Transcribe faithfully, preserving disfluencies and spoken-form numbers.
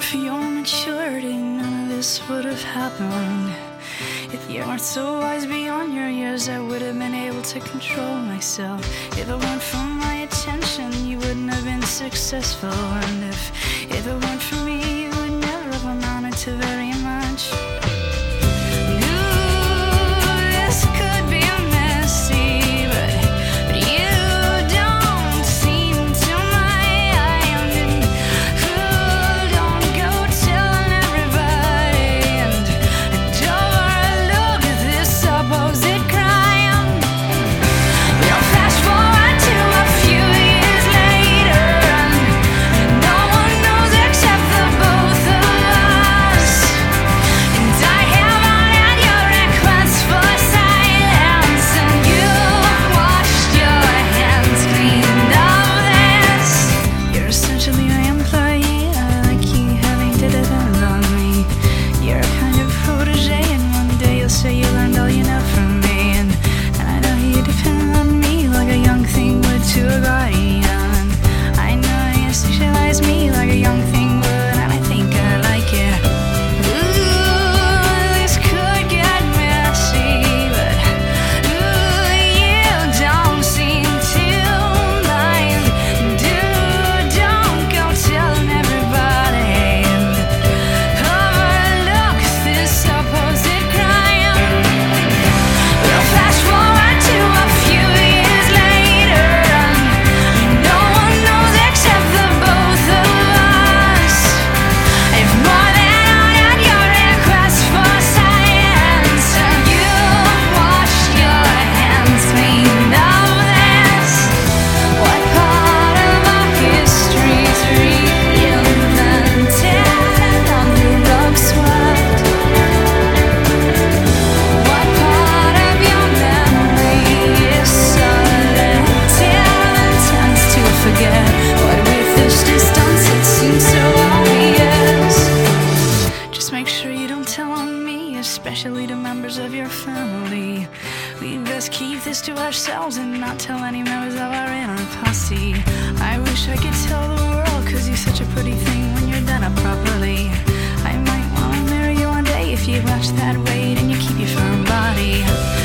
for your maturity, none of this would have happened. If you weren't so wise beyond your years, I would have been able to control myself. If it weren't for my attention, you wouldn't have been successful. And if, if it weren't for me, you would never have amounted to very much. Especially to members of your family. We best keep this to ourselves and not tell any members of our inner posse. I wish I could tell the world, cause you're such a pretty thing when you're done up properly. I might wanna marry you one day if you watch that weight and you keep your firm body.